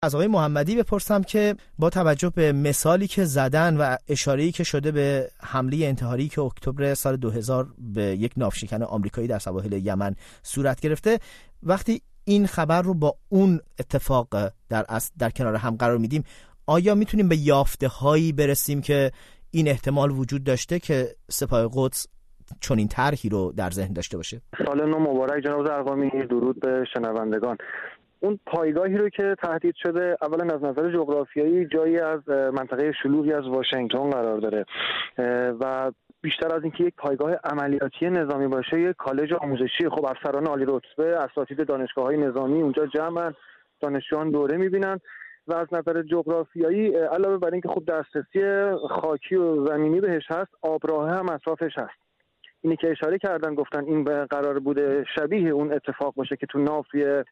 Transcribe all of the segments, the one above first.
از آقای محمدی بپرسم که با توجه به مثالی که زدن و اشاره‌ای که شده به حمله انتحاری که اکتبر سال 2000 به یک ناوشکن آمریکایی در سواحل یمن صورت گرفته، وقتی این خبر رو با اون اتفاق در کنار هم قرار میدیم، آیا میتونیم به یافته‌هایی برسیم که این احتمال وجود داشته که سپاه قدس چنین طرحی رو در ذهن داشته باشه؟ سال نو مبارک جناب زرقامی، درود به شنوندگان. اون پایگاهی رو که تهدید شده، اولا از نظر جغرافیایی جایی از منطقه شلوغی از واشنگتن قرار داره و بیشتر از اینکه یک پایگاه عملیاتی نظامی باشه، یک کالج آموزشی. خب افسران عالی رتبه، اساتید دانشگاه‌های نظامی اونجا جمعن، دانشجویان دوره می‌بینن و از نظر جغرافیایی علاوه بر اینکه خب دسترسی خاکی و زمینی بهش هست، آبراه هم اطرافش هست. اینی که اشاره کردن، گفتن این قرار بوده شبیه اون اتفاق باشه که تو ناوی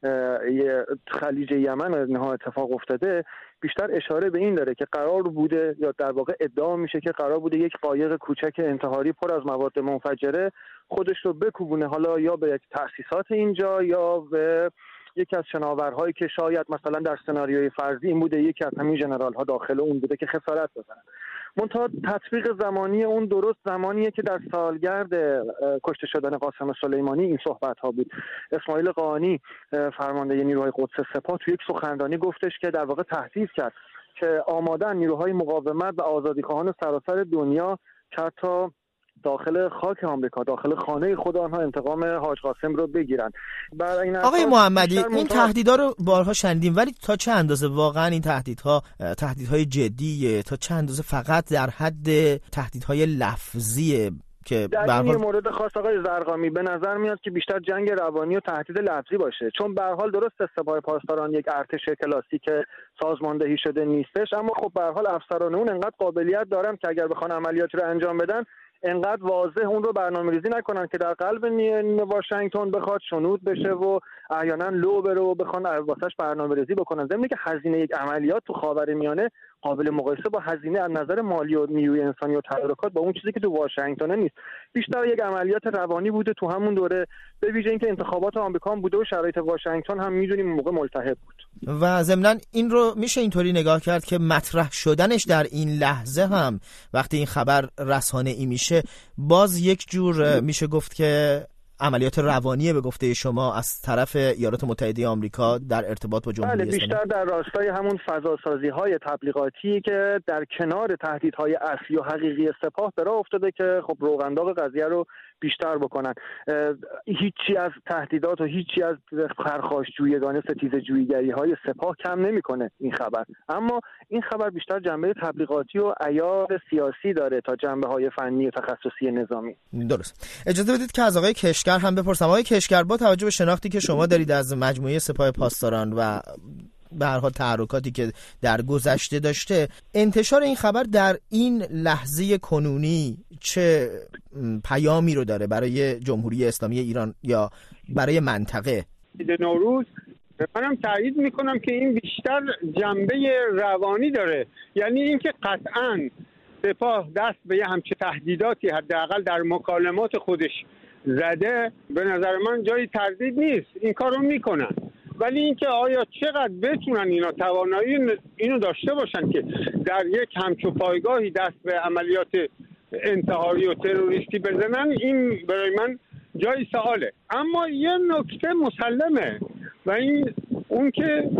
خلیج یمن نها اتفاق افتاده، بیشتر اشاره به این داره که قرار بوده، یا در واقع ادعا میشه که قرار بوده یک قایق کوچک انتحاری پر از مواد منفجره خودش رو بکوبونه، حالا یا به یک تأسیسات اینجا یا به یکی از شناورهایی که شاید مثلا در سناریوی فرضی این بوده یکی از همین ژنرال ها داخل اون بوده که خسارت بزنن. منتها تطبیق زمانی اون درست زمانیه که در سالگرد کشته شدن قاسم سلیمانی این صحبت ها بود. اسماعیل قانی فرمانده نیروهای قدس سپاه توی یک سخنرانی گفتش که در واقع تهدید کرد که آمادن نیروهای مقاومت و آزادیخواهان سراسر دنیا که حتی داخل خاک آمریکا، داخل خانه خود آنها انتقام حاج قاسم رو بگیرن. آقای محمدی، این تهدیدها رو بارها شنیدیم، ولی تا چه اندازه واقعا این تهدیدهای جدیه؟ تا چه اندازه فقط در حد تهدیدهای لفظیه که در این مورد خاص آقای زرقامی به نظر میاد که بیشتر جنگ روانی و تهدید لفظی باشه؟ چون به هر حال درست سپاه پاسداران یک ارتش کلاسیک سازماندهی شده نیستش، اما خب به هر حال افسران اون انقدر قابلیت دارن که اگر بخوان عملیاتی رو انجام بدن انقدر واضح اون رو برنامه‌ریزی نکنن که در قلب واشنگتن بخواد شنود بشه و احیانا لو بره و بخوان واسش برنامه‌ریزی بکنن. ضمن که هزینه یک عملیات تو خاورمیانه قابل مقایسه با هزینه از نظر مالی و نیروی انسانی و تدارکات با اون چیزی که تو واشنگتن نیست. بیشتر یک عملیات روانی بوده تو همون دوره، به ویژه اینکه انتخابات آمریکا هم بوده و شرایط واشنگتن هم میدونیم موقع ملتهب بود. و ضمناً این رو میشه اینطوری نگاه کرد که مطرح شدنش در این لحظه هم وقتی این خبر رسانه‌ای میشه، باز یک جور میشه گفت که عملیات روانیه به گفته شما از طرف ایالات متحده آمریکا در ارتباط با جمهوری اسلامی. بیشتر در راستای همون فضاسازی‌های تبلیغاتی که در کنار تهدیدهای اصلی و حقیقی سپاه به راه افتاده که خب روغنداغ قضیه رو بیشتر بکنن. هیچی از تهدیدات و هیچی از پرخاشجویگانه ستیزجویی‌گری‌های سپاه کم نمی‌کنه این خبر، اما این خبر بیشتر جنبه تبلیغاتی و عیار سیاسی داره تا جنبه‌های فنی و تخصصی نظامی. درست. اجازه بدید که از آقای کشگر هم بپرسم. آقای کشگر، با توجه به شناختی که شما دارید از مجموعه سپاه پاسداران و به هر حال تحرکاتی که در گذشته داشته، انتشار این خبر در این لحظه کنونی چه پیامی رو داره برای جمهوری اسلامی ایران یا برای منطقه؟ نوروز منم تایید میکنم که این بیشتر جنبه روانی داره، یعنی اینکه قطعاً سپاه دست به یه همچه تهدیداتی حداقل در مکالمات خودش زده، به نظر من جای تردید نیست، این کارو میکنن. ولی اینکه آیا چقدر بتونن اینا توانایی اینو داشته باشن که در یک همچو پایگاهی دست به عملیات انتحاری و تروریستی بزنن، این برای من جای سواله. اما یه نکته مسلمه و اون که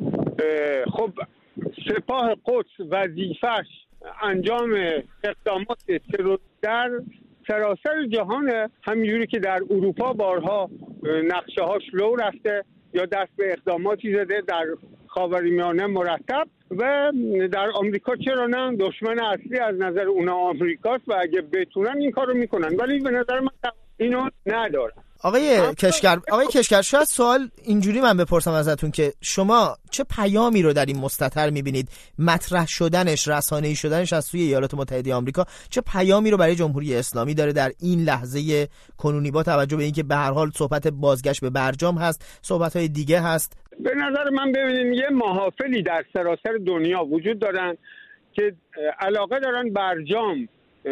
خب سپاه قدس وظیفش انجام اقدامات تروریستی در سراسر جهانه، همینجوری که در اروپا بارها نقشه هاش لو رفته یا دست به اقداماتی زده در خاورمیانه مرتب، و در آمریکا چرا نه، دشمن اصلی از نظر اونا آمریکاست و اگه بتونن این کارو میکنن، ولی به نظر من اینو ندارن. آقای کشگر شاید سوال اینجوری من بپرسم ازتون که شما چه پیامی رو در این مستتر میبینید؟ مطرح شدنش، رسانه‌ای شدنش از سوی ایالات متحده آمریکا چه پیامی رو برای جمهوری اسلامی داره در این لحظه کنونی، با توجه به اینکه به هر حال صحبت بازگشت به برجام هست، صحبت‌های دیگه هست؟ به نظر من ببینید یه محافلی در سراسر دنیا وجود دارن که علاقه دارن برجام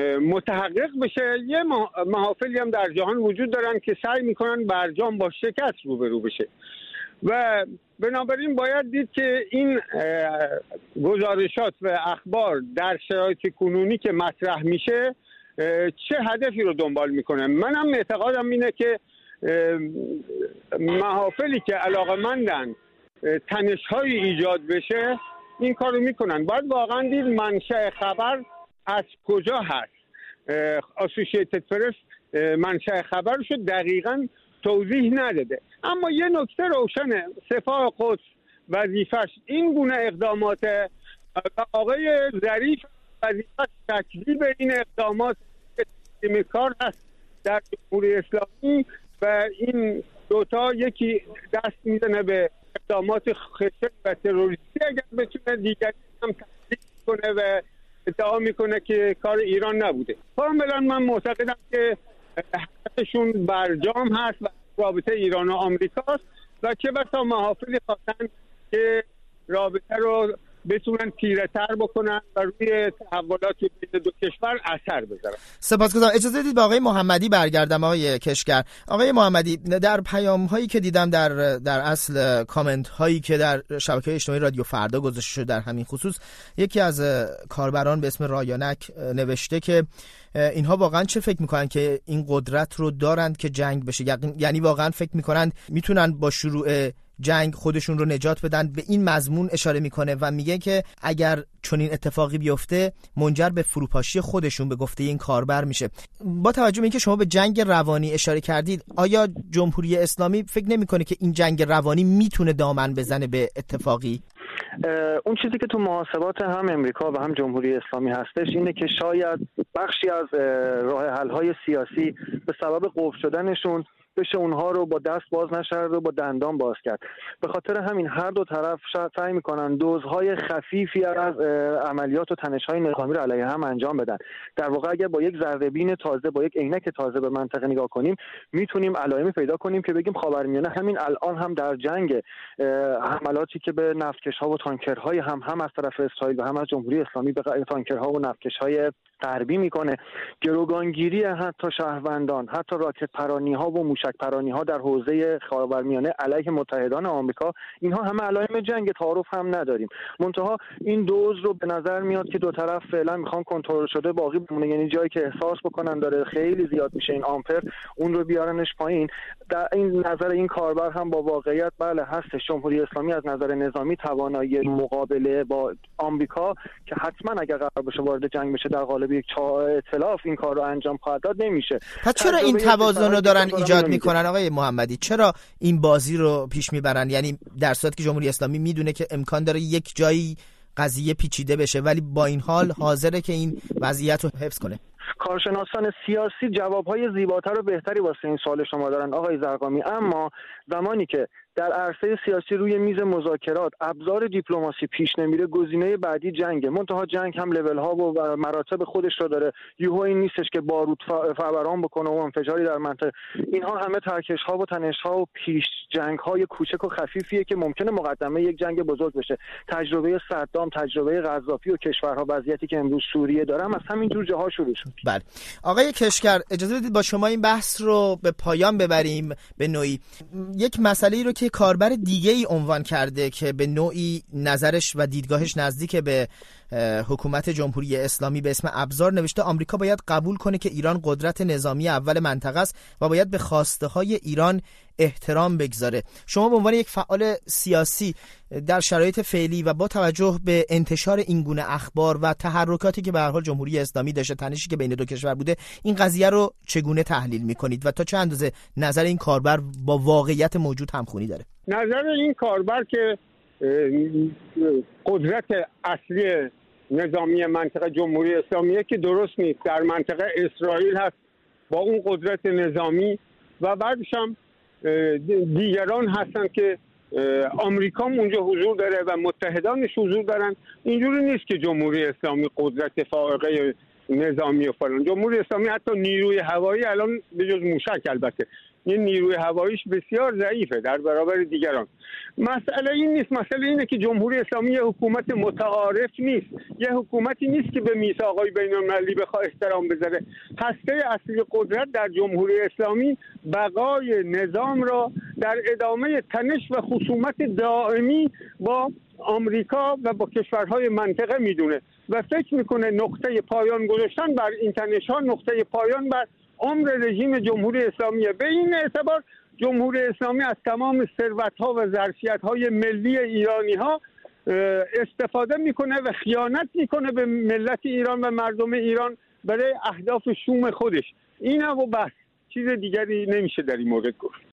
متحقق بشه، یه محافلی هم در جهان وجود دارن که سعی میکنن برجام با شکست روبرو بشه و بنابراین باید دید که این گزارشات و اخبار در شرایط کنونی که مطرح میشه چه هدفی رو دنبال میکنه. منم اعتقادم اینه که محافلی که علاقه‌مندن تنش‌های ایجاد بشه این کارو میکنن. باید واقعا دید منشأ خبر از کجا هست. اسوسییتد پرس منشأ خبرشو دقیقاً توضیح نداده، اما یه نکته روشنه، سپاه قدس وظیفش این گونه اقدامات و آقای ظریف وظیفش تکذیب این اقدامات کار هست در جمهوری اسلامی و این دوتا یکی دست میزنه به اقدامات خشن و تروریستی اگر بتونه، دیگری هم تکذیب کنه و ادعا میکنه که کار ایران نبوده. کاملا من معتقدم که هدفشون برجام هست و رابطه ایران و آمریکاست و چه بسا محافلی خواستن که رابطه رو بتونن تیره تر بکنن و روی تحولات بین دو کشور اثر بذارن. سپاسگزارم. اجازه بدید با آقای محمدی برگردم. آقای کشگر، آقای محمدی، در پیام هایی که دیدم در اصل کامنت هایی که در شبکه اجتماعی رادیو فردا گذاشته شده در همین خصوص، یکی از کاربران به اسم رایانک نوشته که اینها واقعا چه فکر میکنن که این قدرت رو دارند که جنگ بشه؟ یعنی واقعا فکر میکنن میتونن با شروع جنگ خودشون رو نجات بدن؟ به این مضمون اشاره میکنه و میگه که اگر چنین اتفاقی بیفته منجر به فروپاشی خودشون به گفته این کاربر میشه. با توجه به اینکه شما به جنگ روانی اشاره کردید، آیا جمهوری اسلامی فکر نمیکنه که این جنگ روانی میتونه دامن بزنه به اتفاقی؟ اون چیزی که تو محاسبات هم امریکا و هم جمهوری اسلامی هستش اینه که شاید بخشی از راه حل‌های سیاسی به سبب قفل شدنشون بشه اونها رو با دست باز نشرد و با دندان باز کرد. به خاطر همین هر دو طرف سعی میکنن دوزهای خفیفی از عملیات و تنش‌های نظامی رو علیه هم انجام بدن. در واقع اگر با یک ذره‌بین تازه، با یک عینک تازه به منطقه نگاه کنیم، میتونیم علائمی پیدا کنیم که بگیم خاورمیانه همین الان هم در جنگ، حملاتی که به نفتکش‌ها و تانکرهای هم از طرف اسرائیل و هم از جمهوری اسلامی به تانکرها و نفتکش‌های غربی میکنه، گروگانگیری حتی شهروندان، حتی راکت پرانی‌ها و موشک پرانی‌ها در حوزه خاورمیانه علیه متحدان آمریکا، اینها همه علائم جنگ، تعارف هم نداریم. منتها این دوز رو به نظر میاد که دو طرف فعلا میخوان کنترل شده باقی بمونه، یعنی جایی که احساس بکنن داره خیلی زیاد میشه این آمپر، اون رو بیارنش پایین. در این نظر این کاربر هم با واقعیت بله هستش. جمهوری اسلامی از نظر نظامی توانایی مقابله با آمریکا که حتما اگر قرار بشه وارد جنگ بشه در قالب یک ائتلاف این کار رو انجام خواهد داد نمیشه. پس چرا این توازن رو دارن ایجاد میکنن آقای محمدی؟ چرا این بازی رو پیش میبرن؟ یعنی در صورتی که جمهوری اسلامی میدونه که امکان داره یک جایی قضیه پیچیده بشه ولی با این حال حاضره که این وضعیت رو حفظ کنه. کارشناسان سیاسی جوابهای زیباتر و بهتری واسه این سوال شما دارن آقای زرقامی، اما زمانی که در عرصه سیاسی روی میز مذاکرات ابزار دیپلماسی پیش نمیره، گزینه بعدی جنگه. منتها جنگ هم لول ها و مراتب خودش رو داره. یهو این نیستش که بارود فوران بکنه و انفجاری در منطقه. اینها همه ترکش ها و تنش ها و پیش جنگ های کوچک و خفیفیه که ممکنه مقدمه یک جنگ بزرگ بشه. تجربه صدام، تجربه قذافی و کشورها، وضعیتی که امروز سوریه دارم از همین جور جاها شروع شد. بله آقای کشگر، اجازه بدید با شما این بحث رو به پایان ببریم. به نوعی یک مسئله‌ای رو که کاربر دیگه ای عنوان کرده که به نوعی نظرش و دیدگاهش نزدیک به حکومت جمهوری اسلامی به اسم ابزار نوشته آمریکا باید قبول کنه که ایران قدرت نظامی اول منطقه است و باید به خواسته های ایران احترام بگذاره. شما به عنوان یک فعال سیاسی در شرایط فعلی و با توجه به انتشار این گونه اخبار و تحرکاتی که به هر حال جمهوری اسلامی داشته، تنشی که بین دو کشور بوده، این قضیه رو چگونه تحلیل می‌کنید و تا چه اندازه نظر این کاربر با واقعیت موجود همخوانی داره؟ نظر این کاربر که قدرت اصلی نظامی منطقه جمهوری اسلامیه که درست نیست. در منطقه اسرائیل هست با اون قدرت نظامی و بعدش هم دیگران هستن که آمریکا اونجا حضور داره و متحدانش حضور دارن. اینجوری نیست که جمهوری اسلامی قدرت فائقه نظامی و فلان. جمهوری اسلامی حتی نیروی هوایی الان به جز موشک البته یه نیروی هواییش بسیار ضعیفه در برابر دیگران. مسئله این نیست، مسئله اینه که جمهوری اسلامی یه حکومت متعارف نیست، یه حکومتی نیست که به میثاق‌های بین‌المللی بخواد احترام بذاره. هسته اصلی قدرت در جمهوری اسلامی بقای نظام را در ادامه تنش و خصومت دائمی با آمریکا و با کشورهای منطقه میدونه و فکر میکنه نقطه پایان گذاشتن بر این تنش‌ها نقطه پایان بر عمر رژیم جمهوری اسلامیه. به این اعتبار جمهوری اسلامی از تمام ثروت‌ها و ظرفیت‌های ملی ایرانی‌ها استفاده میکنه و خیانت میکنه به ملت ایران و مردم ایران برای اهداف شوم خودش. اینا و بس، چیز دیگری نمیشه در این مورد گفت.